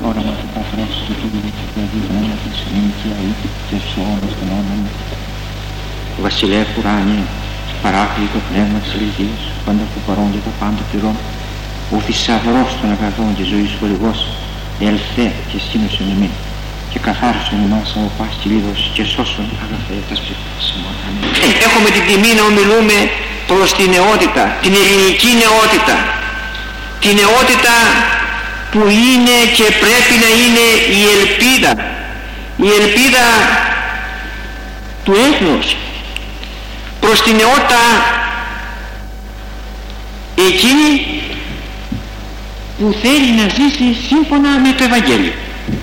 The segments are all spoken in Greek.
όραμα του Πατρός και του Υιού και του Αγίου Πνεύματος, νυν και αεί και στους αιώνας των αιώνων. Βασιλεύ ουράνιε, παράκλητο πνεύμα της αληθείας, πάντα που παρών και τα πάντα πληρών, ο θησαυρός των αγαθών και ζωής χορηγός, ελθέ και σκήνωσον εμήν, και καθάρισον εμάς από πάση κυλίδος και σώσον αγαθέ τας ψυχής ημών. Έχουμε την τιμή να ομιλούμε προς την νεότητα, την ελληνική νεότητα, την νεότητα που είναι και πρέπει να είναι η ελπίδα του έθνους, προς την νεότητα εκείνη που θέλει να ζήσει σύμφωνα με το Ευαγγέλιο.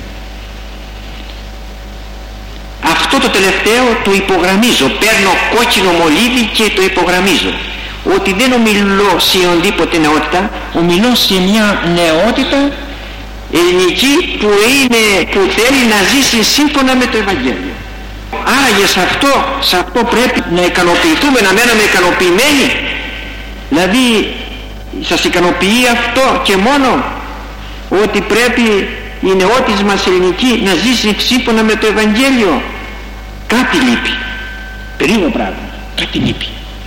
Αυτό το τελευταίο το υπογραμμίζω, παίρνω κόκκινο μολύβι και το υπογραμμίζω, ότι δεν ομιλώ σε ονδήποτε νεότητα, ομιλώ σε μια νεότητα ελληνική που θέλει να ζήσει σύμφωνα με το Ευαγγέλιο. Άραγε σε αυτό πρέπει να ικανοποιηθούμε, να μένουμε ικανοποιημένοι. Δηλαδή σας ικανοποιεί αυτό και μόνο, ότι πρέπει η νεότης μας ελληνική να ζήσει σύμφωνα με το Ευαγγέλιο? Κάτι λείπει, περίπου πράγμα, κάτι λείπει.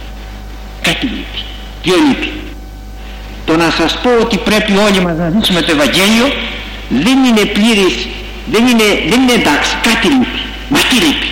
Ποιο λείπει? Το να σας πω ότι πρέπει όλοι μας να ζήσουμε το Ευαγγέλιο δεν είναι πλήρης, δεν είναι εντάξει, κάτι λείπει. Μα τι λείπει?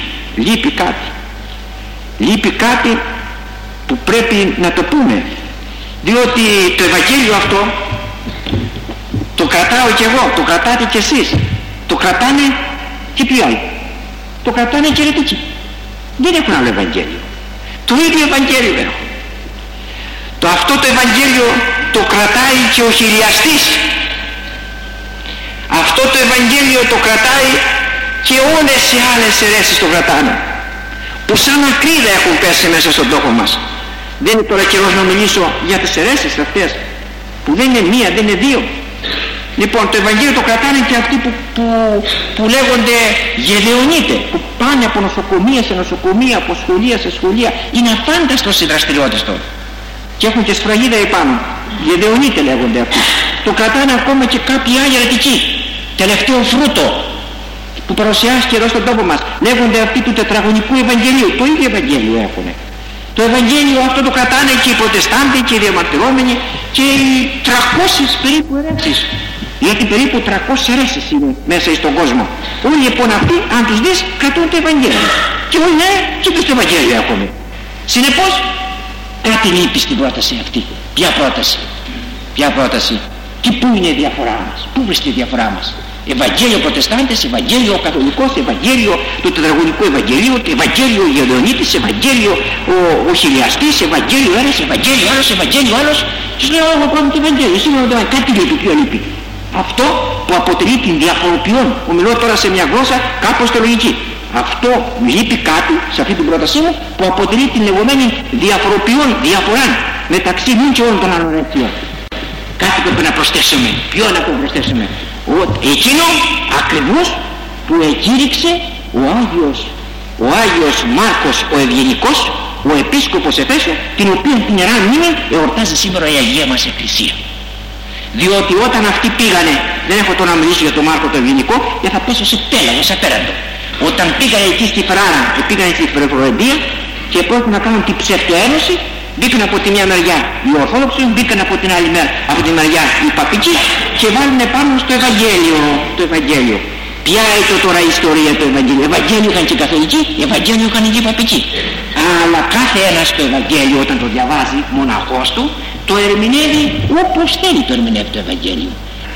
Λείπει κάτι που πρέπει να το πούμε, διότι το Ευαγγέλιο αυτό το κρατάω κι εγώ, το κρατάτε κι εσείς, το κρατάνε και ποιοι άλλοι, το κρατάνε και αιρετικοί. Δεν έχουν άλλο Ευαγγέλιο, το ίδιο Ευαγγέλιο έχουν. Αυτό το Ευαγγέλιο το κρατάει και ο χιλιαστής, αυτό το Ευαγγέλιο το κρατάει και όλες οι άλλες αιρέσεις το κρατάνε, που σαν ακρίδα έχουν πέσει μέσα στον τόπο μας. Δεν είναι τώρα καιρός να μιλήσω για τις αιρέσεις αυτές, που δεν είναι μία, δεν είναι δύο. Λοιπόν, το Ευαγγέλιο το κρατάνε και αυτοί που λέγονται γεδεονίτες, που πάνε από νοσοκομεία σε νοσοκομεία, από σχολεία σε σχολεία. Είναι αφάνταστος οι δραστηριότητες τώρα. Και έχουν και σφραγίδα επάνω. Γεδεονίτες λέγονται αυτοί. Το κρατάνε ακόμα και κάποιοι άλλοι αιρετικοί. Τελευταίο φρούτο που παρουσιάστηκε εδώ στον τόπο μας. Λέγονται αυτοί του τετραγωνικού Ευαγγελίου. Το ίδιο Ευαγγέλιο έχουν. Το Ευαγγέλιο αυτό το κρατάνε και οι Προτεστάντοι και οι διαμαρτυρόμενοι και οι 300 περίπου αιρέσεις. Γιατί περίπου 300 αιρέσεις είναι μέσα στον κόσμο. Όλοι λοιπόν αυτοί, αν τους δεις, κρατούν το Ευαγγέλιο. Και όλοι ναι, και το Ευαγγέλιο έχουμε. Συνεπώς, κάτι λείπει στην πρόταση αυτή. Ποια πρόταση? Και πού είναι η διαφορά μας? Πού βρίσκεται η διαφορά μας? Ευαγγέλιο Προτεστάντες, Ευαγγέλιο Καθολικός, Ευαγγέλιο του Τετραγωνικού Ευαγγελίου, Ευαγγέλιο Γεδεονίτης, Ευαγγέλιο ο Χιλιαστής, Ευαγγέλιο ένας, Ευαγγέλιο άλλος. Και σου λέω εγώ πρώτα το Ευαγγέλιο, σήμερα κάτι λείπει. Ποιο λείπει? Αυτό που αποτελεί την διαφοροποιών. Ομιλώ τώρα σε μια γλώσσα κάπως θεολογική. Αυτό λείπει κάτι σε αυτή την πρότασή μου που αποτελεί την λεγόμενη διαφορά μεταξύ μου και όλων των άλλων αιρεσιών. Κάτι που πρέπει να προσθέσουμε. Ποιο να το προσθέσουμε? Εκείνο ακριβώς που εκήρυξε ο Άγιος Μάρκος ο Ευγενικός, ο Επίσκοπος Εφέσου, την οποία την Ιερά Μνήμη εορτάζει σήμερα η Αγία μας Εκκλησία. Διότι όταν αυτοί πήγανε, δεν έχω τώρα να μιλήσω για τον Μάρκο το Ευγενικό, γιατί θα πέσω σε πέλαγο, σε απέραντο. Όταν πήγανε εκεί στη Φράρα και πήγανε στη Φρεβροεντία και πρόκειται να κάνουν την ψευτοένωση, μπήκαν από τη μια μεριά οι Ορθόδοξοι, μπήκαν από την άλλη μεριά, από τη μεριά οι Παπικοί και βάλουν πάνω στο Ευαγγέλιο. Ποια είναι τώρα η ιστορία του Ευαγγέλιου? Ευαγγέλιο είχαν και οι Καθολικοί, Ευαγγέλιο είχαν και οι Παπικοί. Αλλά κάθε ένας το Ευαγγέλιο όταν το διαβάζει μοναχός του, το ερμηνεύει όπως θέλει το ερμηνεύει το Ευαγγέλιο.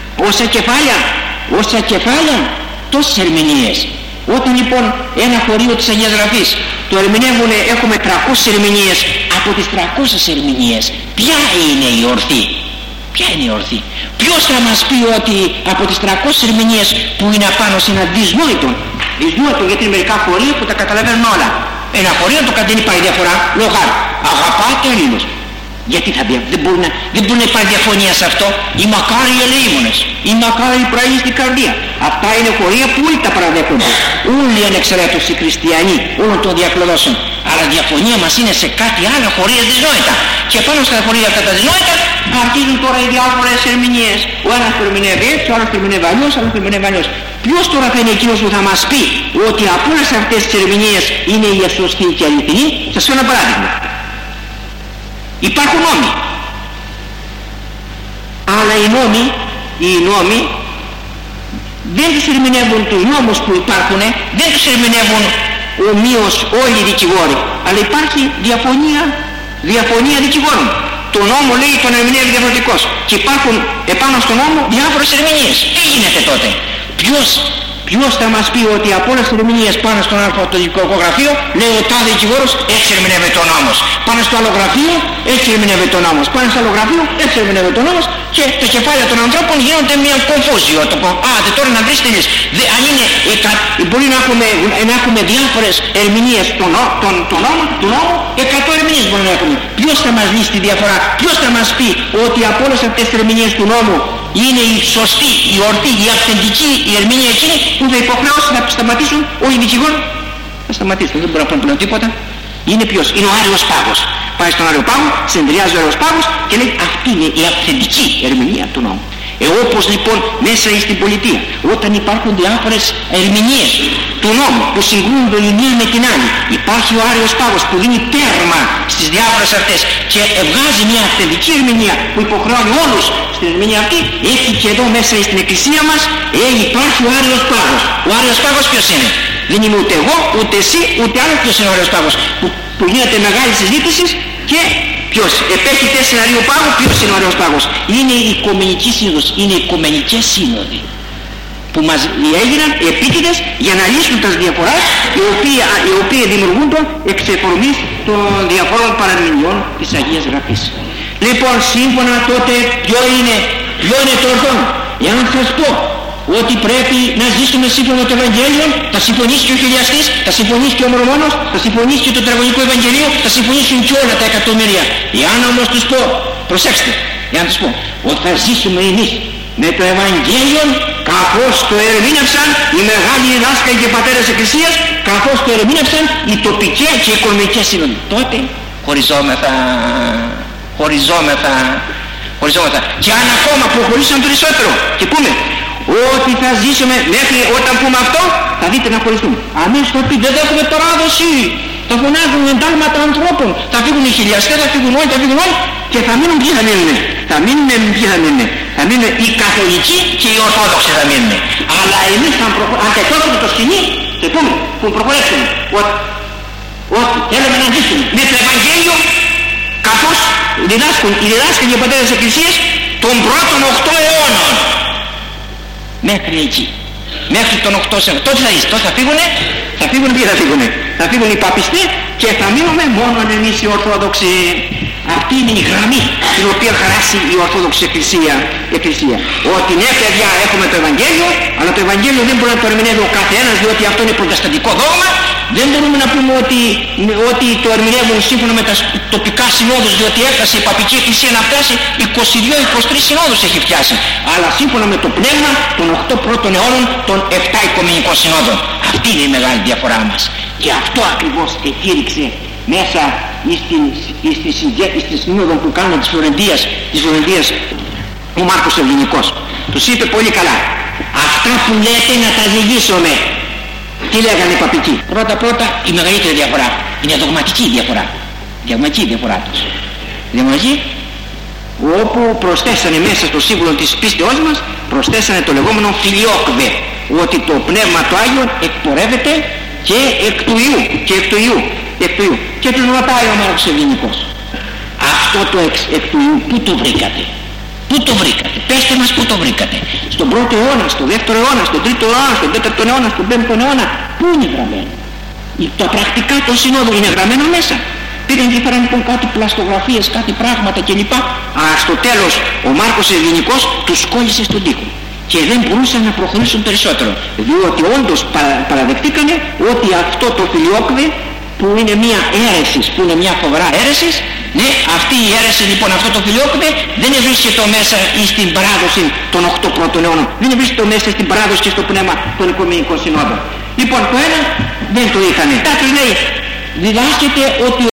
Όσα κεφάλια, τόσες ερμηνείες. Όταν λοιπόν ένα χωρίο της Αγίας Γραφής το ερμηνεύουν, έχουμε 300 ερμηνείες. Από τις 300 ερμηνείες ποια είναι η ορθή? Ποιος θα μας πει ότι από τις 300 ερμηνείες που είναι απάνω σε ένα δυσνόητο, γιατί είναι μερικά χωρία που τα καταλαβαίνουν όλα. Ένα χωρίο το δεν υπάρχει διαφορά, λέω χάρη, αγαπάτε Ελλήνες. Γιατί δεν μπορεί να υπάρχει διαφωνία σε αυτό? Οι μακάριοι ελεήμονες, οι μακάριοι πραοί στην καρδία. Αυτά είναι χωρία που όλοι τα παραδέχονται. Όλοι ανεξαιρέτως οι χριστιανοί όλων των διακλαδώσεων. αλλά διαφωνία μας είναι σε κάτι άλλο χωρίς δυσνόητα. Και πάνω στα χωρία αυτά τα δυσνόητα αρχίζουν τώρα οι διάφορες ερμηνείες. Ο ένας το ερμηνεύει έτσι, ο άλλος το ερμηνεύει αλλιώς, ο άλλος το ερμηνεύει αλλιώς. Ποιος τώρα θα είναι εκείνος που θα μας πει ότι από όλες αυτές τις ερμηνείες είναι η σωστή και αληθινή? Σας φέρω ένα παράδειγμα. Υπάρχουν νόμοι, αλλά οι νόμοι δεν τους ερμηνεύουν τους νόμους που υπάρχουν, δεν τους ερμηνεύουν ομοίως όλοι οι δικηγόροι, αλλά υπάρχει διαφωνία δικηγόρων. Το νόμο λέει τον ερμηνεύει διαφορετικός και υπάρχουν επάνω στον νόμο διάφορες ερμηνείες. Τι γίνεται τότε? Ποιος θα μας πει ότι από όλες τις ερμηνείες πάνω στον αλφαβητικό γραφείο λέει ο τάδε δικηγόρος έτσι ερμηνεύεται ο νόμος, πάνω στο άλλο γραφείο έτσι ερμηνεύεται ο νόμος, πάνω στο άλλο γραφείο έτσι ερμηνεύεται ο νόμος, και τα κεφάλια των ανθρώπων γίνονται μια κομφούζιο. Το πω, τώρα να βρεις τελείς. Αν είναι, μπορεί να έχουμε διάφορες ερμηνείες του νόμου, 100 ερμηνείες μπορεί να έχουμε. Ποιος θα μας λύσει τη διαφορά? Ποιος θα μας πει ότι από όλες αυτές τις ερμηνείες του νόμου είναι η σωστή, η ορθή, η αυθεντική, η ερμηνεία εκείνη που θα υποχρεώσει να σταματήσουν όλοι οι δικηγόροι? Θα σταματήσουν, δεν μπορούν να πούμε τίποτα. Είναι ποιος? Είναι ο Άριος Πάγος. Πάει στον Άριο Πάγο, συνεδριάζει ο Άριος Πάγος και λέει αυτή είναι η αυθεντική ερμηνεία του νόμου. Όπως λοιπόν μέσα στην πολιτεία, όταν υπάρχουν διάφορες ερμηνείες του νόμου που συγκρούνται η μία με την άλλη, υπάρχει ο Άριος Πάγος που δίνει τέρμα στις διάφορες αυτές και βγάζει μια αυθεντική ερμηνεία που υποχρεώνει όλους στην ερμηνεία αυτή. Έτσι και εδώ μέσα στην εκκλησία μας υπάρχει ο Άριος Πάγος. Ο Άριος Πάγος ποιος είναι? Δεν είμαι ούτε εγώ, ούτε εσύ, ούτε άλλο. Ποιος είναι ο Άριος Πάγος? Που γίνεται μεγάλη συζήτηση και ποιος επέχει θέση Αρίου Πάγου? Ποιος είναι ο Άριος Πάγος? Είναι η Οικουμενική Σύνοδος, είναι οι Οικουμενικές Σύνοδοι που μας έγιναν επίτηδες για να λύσουν τα διαφορά οι οποίοι δημιουργούνται εξ εφορμής των διαφόρων παραμηνιών της Αγίας Γραφής. Λοιπόν, σύμφωνα τότε ποιο είναι το ορθό? Εάν σας πω ότι πρέπει να ζήσουμε σύμφωνα με το Ευαγγέλιο, θα συμφωνήσει και ο χιλιαστής, θα συμφωνήσει και ο Μορμόνος, θα συμφωνήσει και το τετραγωνικό Ευαγγελίο, θα συμφωνήσουν και όλα τα εκατομμύρια. Εάν όμως τους πω, προσέξτε, εάν τους πω ότι θα ζήσουμε εμείς με το Ευαγγέλιο καθώς το ερμήνευσαν οι μεγάλοι δάσκαλοι και πατέρες Εκκλησίας, καθώς το ερμήνευσαν οι τοπικές και οι οικονομικές σύνοδοι, τότε χωριζόμεθα. Και αν ακόμα προχωρήσαμε περισσότερο και πούμε ότι θα ζήσουμε μέχρι όταν πούμε αυτό, θα δείτε να χωριστούμε. Αμέσως θα πει δεν έχουμε παράδοση, θα φωνάζουν εντάλματα ανθρώπων, θα φύγουν οι χιλιαστές, θα φύγουν όλοι και θα μείνουν ποιοι θα μείνουν? Θα μείνουν οι καθολικοί και οι ορθόδοξοι θα μείνουν. Αλλά εμείς αν τετώσουμε το σκηνή και πούμε που προχωρήσουμε ότι θέλουμε να ζήσουμε με το Ευαγγέλιο καθώς διδάσκουν οι διδάσκαλοι και οι πατέρες της Εκκλησίας των πρώτων 8 αιώνων. Μέχρι εκεί, μέχρι τον 8 αιώνα. Τότε θα είσαι, τότε θα φύγουνε, θα φύγουν οι παπιστοί και θα μείνουμε μόνο εμείς οι Ορθόδοξοι. Αυτή είναι η γραμμή την οποία χαράσει η Ορθόδοξη Εκκλησία. Ότι ναι παιδιά έχουμε το Ευαγγέλιο, αλλά το Ευαγγέλιο δεν μπορεί να το ερμηνεύει ο καθένας, διότι αυτό είναι προτεσταντικό δόγμα. Δεν μπορούμε να πούμε ότι το ερμηνεύουν σύμφωνα με τα τοπικά συνόδους, διότι έφτασε η Παπική Εκκλησία να φτάσει 22-23 συνόδους έχει φτιάσει. Αλλά σύμφωνα με το πνεύμα των 8 πρώτων αιώνων των 7 οικουμενικών συνόδων. Αυτή είναι η μεγάλη διαφορά μας. Και αυτό ακριβώς εκήρυξε μέσα στη συνόδο που κάνουν της Φλωρεντίας ο Μάρκος Ευγενικός. Τους είπε πολύ καλά, αυτά που λέτε να τα ζυγίσουμε. Τι λέγανε οι παπικοί? Πρώτα η μεγαλύτερη διαφορά είναι δογματική διαφορά. Δογματική διαφορά τους. Δογματική, όπου προσθέσανε μέσα στο σύμβολο της πίστεώς μας, προσθέσανε το λεγόμενο φιλιόκβε, ότι το Πνεύμα το Άγιο εκπορεύεται και εκ του Ιού. Και τους ρωτάει ο Μάρκος Ευγενικός, αυτό το εκ του Ιού πού το βρήκατε? Πέστε μας πού το βρήκατε? Στον πρώτο αιώνα, στον δεύτερο αιώνα, στον τρίτο αιώνα, στον τέταρτο αιώνα, στον πέμπτο αιώνα? Πού είναι γραμμένο? Τα πρακτικά των συνόδων είναι γραμμένα μέσα. Πήγαν και φέραν λοιπόν κάτι πλαστογραφίες, κάτι πράγματα κλπ. Στο τέλος ο Μάρκος Ευγενικός τους κόλλησε στον τοίχο και δεν μπορούσαν να προχωρήσουν περισσότερο, διότι όντως παραδεχτήκανε ότι αυτό το φιλιόκβε που είναι μια αίρεση, που είναι μια φοβερά αίρεση, ναι, αυτή η αίρεση λοιπόν, αυτό το φιλιόκβε δεν βρίσκεται μέσα στην παράδοση των 8 πρώτων αιώνων, δεν βρίσκεται μέσα στην παράδοση και στο πνεύμα των Οικουμενικών Συνόδων. Λοιπόν, το ένα δεν το είχανε. Τα τους λέει, διδάσκεται ότι